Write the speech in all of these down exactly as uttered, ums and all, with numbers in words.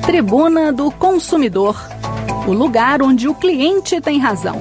Tribuna do Consumidor, o lugar onde o cliente tem razão.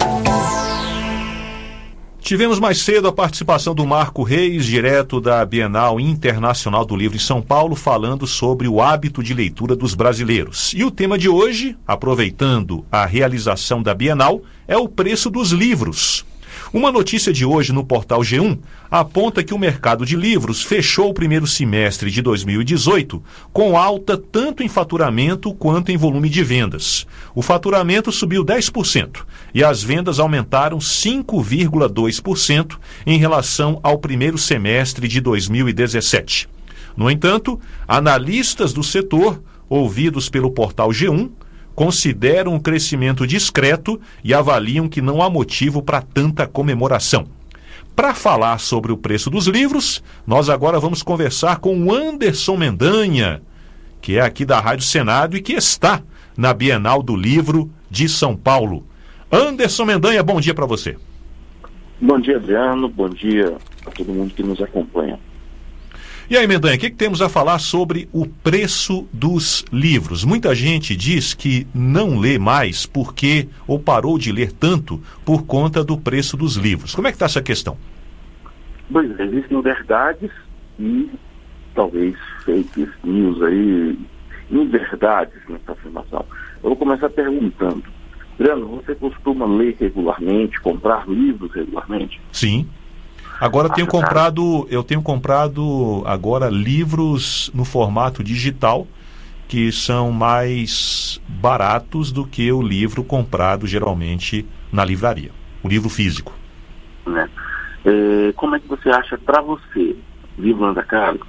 Tivemos mais cedo a participação do Marco Reis, direto da Bienal Internacional do Livro em São Paulo, falando sobre o hábito de leitura dos brasileiros. E o tema de hoje, aproveitando a realização da Bienal, é o preço dos livros. Uma notícia de hoje no portal G um aponta que o mercado de livros fechou o primeiro semestre de dois mil e dezoito com alta tanto em faturamento quanto em volume de vendas. O faturamento subiu dez por cento e as vendas aumentaram cinco vírgula dois por cento em relação ao primeiro semestre de dois mil e dezessete. No entanto, analistas do setor, ouvidos pelo portal G um, consideram um crescimento discreto e avaliam que não há motivo para tanta comemoração. Para falar sobre o preço dos livros, nós agora vamos conversar com o Anderson Mendanha, que é aqui da Rádio Senado e que está na Bienal do Livro de São Paulo. Anderson Mendanha, bom dia para você. Bom dia, Adriano. Bom dia a todo mundo que nos acompanha. E aí, Mendanha, o que, que temos a falar sobre o preço dos livros? Muita gente diz que não lê mais porque, ou parou de ler tanto por conta do preço dos livros. Como é que está essa questão? Pois é, existem verdades e talvez fake news aí, inverdades nessa afirmação. Eu vou começar perguntando. Adriano, você costuma ler regularmente, comprar livros regularmente? Sim. Agora eu tenho comprado, eu tenho comprado agora livros no formato digital que são mais baratos do que o livro comprado geralmente na livraria, o livro físico. Né? É, como é que você acha para você? O livro anda caro?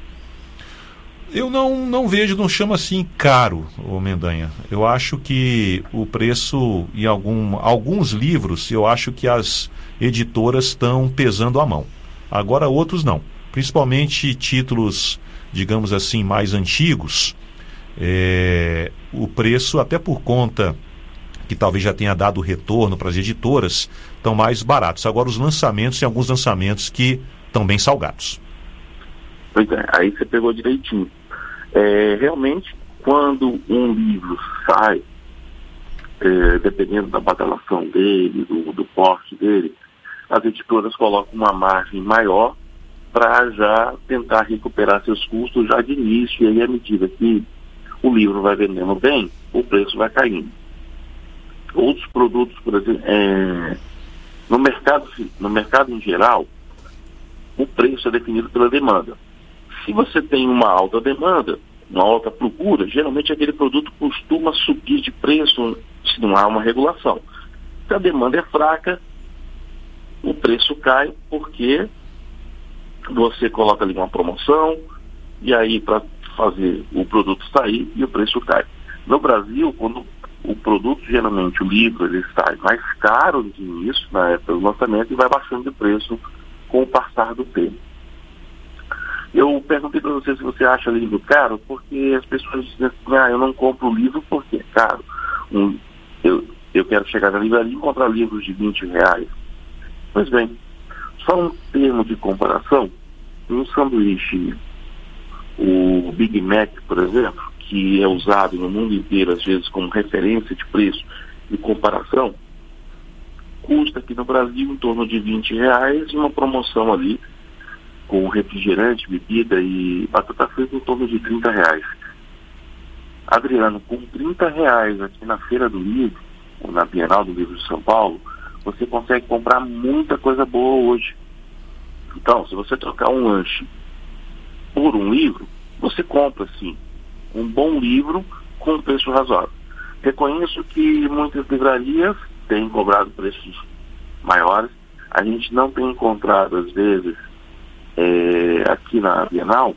Eu não, não vejo, não chamo assim caro, ô Mendanha. Eu acho que o preço em algum, alguns livros, eu acho que as editoras estão pesando a mão. Agora outros não. Principalmente títulos, digamos assim, mais antigos, é, o preço, até por conta que talvez já tenha dado retorno para as editoras, estão mais baratos. Agora os lançamentos, tem alguns lançamentos que estão bem salgados. Pois é, aí você pegou direitinho. É, realmente, quando um livro sai, é, dependendo da badalação dele, do, do porte dele, as editoras colocam uma margem maior para já tentar recuperar seus custos já de início, e aí à medida que o livro vai vendendo bem, o preço vai caindo. Outros produtos, por exemplo, é, no mercado, no mercado em geral, o preço é definido pela demanda. Se você tem uma alta demanda, uma alta procura, geralmente aquele produto costuma subir de preço se não há uma regulação. Se a demanda é fraca, o preço cai porque você coloca ali uma promoção e aí para fazer o produto sair e o preço cai. No Brasil, quando o produto, geralmente o livro, ele sai mais caro de início, na época do lançamento, e vai baixando de preço com o passar do tempo. Eu perguntei para você se você acha livro caro, porque as pessoas dizem assim, ah, eu não compro livro porque é caro. Um, eu, eu quero chegar na livraria e encontrar livros de vinte reais. Pois bem, só um termo de comparação, um sanduíche, o Big Mac, por exemplo, que é usado no mundo inteiro, às vezes, como referência de preço e comparação, custa aqui no Brasil em torno de vinte reais e uma promoção ali, com refrigerante, bebida e batata frita em torno de trinta reais. Adriano, com trinta reais aqui na Feira do Livro, ou na Bienal do Livro de São Paulo, você consegue comprar muita coisa boa hoje. Então, se você trocar um lanche por um livro, você compra, sim, um bom livro com um preço razoável. Reconheço que muitas livrarias têm cobrado preços maiores. A gente não tem encontrado, às vezes, É, aqui na Bienal,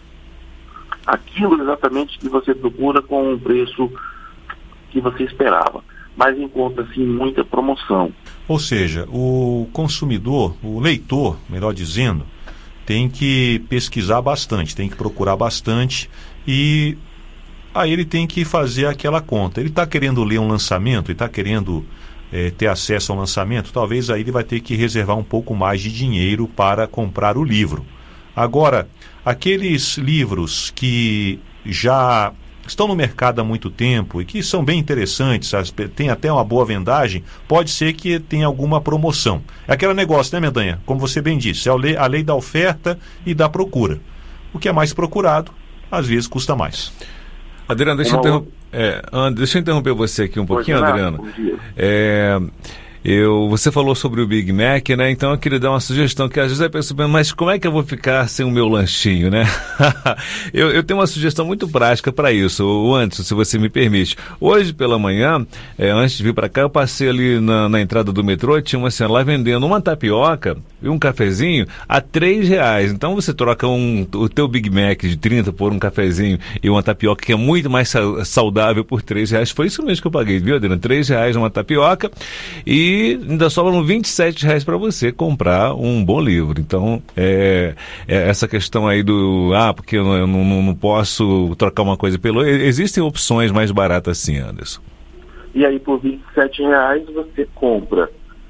aquilo exatamente que você procura com um preço que você esperava, mas encontra sim muita promoção. Ou seja, o consumidor, o leitor, melhor dizendo, tem que pesquisar bastante, tem que procurar bastante e aí ele tem que fazer aquela conta. Ele está querendo ler um lançamento, ele está querendo É, ter acesso ao lançamento, talvez aí ele vai ter que reservar um pouco mais de dinheiro para comprar o livro. Agora, aqueles livros que já estão no mercado há muito tempo e que são bem interessantes, tem até uma boa vendagem, pode ser que tenha alguma promoção. É aquele negócio, né, Mendanha? Como você bem disse, é a lei, a lei da oferta e da procura. O que é mais procurado, às vezes custa mais. Adriano, deixa, eu interrom... é, And... deixa eu interromper você aqui um pouquinho, Pode Adriano. É... Eu, você falou sobre o Big Mac, né? Então eu queria dar uma sugestão, que às vezes a pessoa pensa, mas como é que eu vou ficar sem o meu lanchinho, né? eu, eu tenho uma sugestão muito prática para isso, o Anderson, se você me permite. Hoje pela manhã, é, antes de vir para cá, eu passei ali na, na entrada do metrô, tinha uma senhora lá vendendo uma tapioca e um cafezinho a três reais. Então você troca um, o teu Big Mac de trinta por um cafezinho e uma tapioca que é muito mais saudável por três reais. Foi isso mesmo que eu paguei, viu, Adriano? três reais uma tapioca e E ainda sobram vinte e sete reais para você comprar um bom livro. Então, é, é essa questão aí do... Ah, porque eu não, não, não posso trocar uma coisa pelo... Existem opções mais baratas sim, Anderson. E aí, por vinte e sete reais, você compra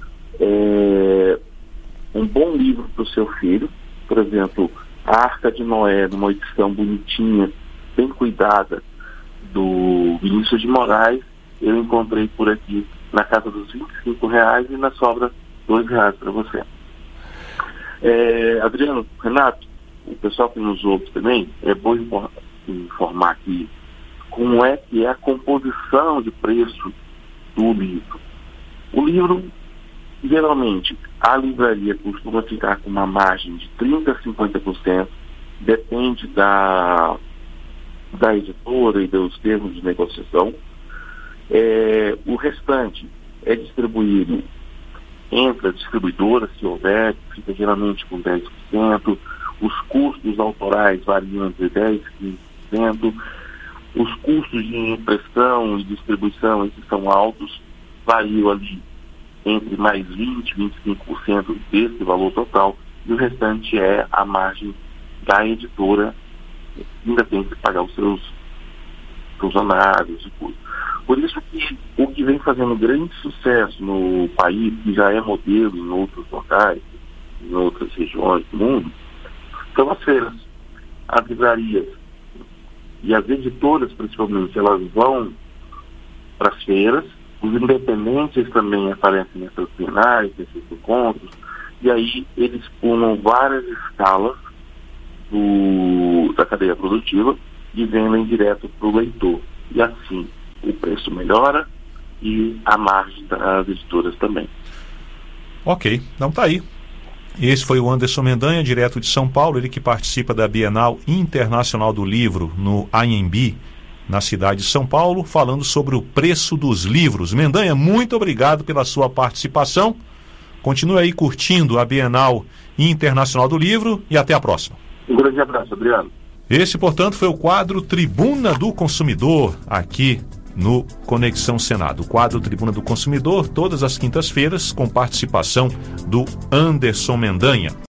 é, um bom livro para o seu filho. Por exemplo, A Arca de Noé, numa edição bonitinha, bem cuidada, do Vinícius de Moraes. Eu encontrei por aqui na casa dos vinte e cinco reais e na sobra dois reais para você. É, Adriano, Renato, o pessoal que nos ouve também, é bom informar aqui como é que é a composição de preço do livro. O livro, geralmente, a livraria costuma ficar com uma margem de trinta por cento a cinquenta por cento, depende da, da editora e dos termos de negociação. É, o restante é distribuído entre as distribuidoras, se houver, fica geralmente com dez por cento. Os custos autorais variam entre dez por cento e quinze por cento. Os custos de impressão e distribuição, esses são altos, variam ali entre mais vinte por cento e vinte e cinco por cento desse valor total, e o restante é a margem da editora, ainda tem que pagar os seus funcionários e coisas. Por isso que o que vem fazendo grande sucesso no país, que já é modelo em outros locais, em outras regiões do mundo, são as feiras. As livrarias e as editoras, principalmente, elas vão para as feiras, os independentes também aparecem nessas finais, nesses encontros, e aí eles pulam várias escalas do, da cadeia produtiva e vendem direto para o leitor. E assim, o preço melhora e a margem das editoras também. Ok, então tá aí. Esse foi o Anderson Mendanha, direto de São Paulo, ele que participa da Bienal Internacional do Livro no Anhembi, na cidade de São Paulo, falando sobre o preço dos livros. Mendanha, muito obrigado pela sua participação. Continue aí curtindo a Bienal Internacional do Livro e até a próxima. Um grande abraço, Adriano. Esse, portanto, foi o quadro Tribuna do Consumidor, aqui no Conexão Senado. O quadro Tribuna do Consumidor, todas as quintas-feiras, com participação do Anderson Mendanha.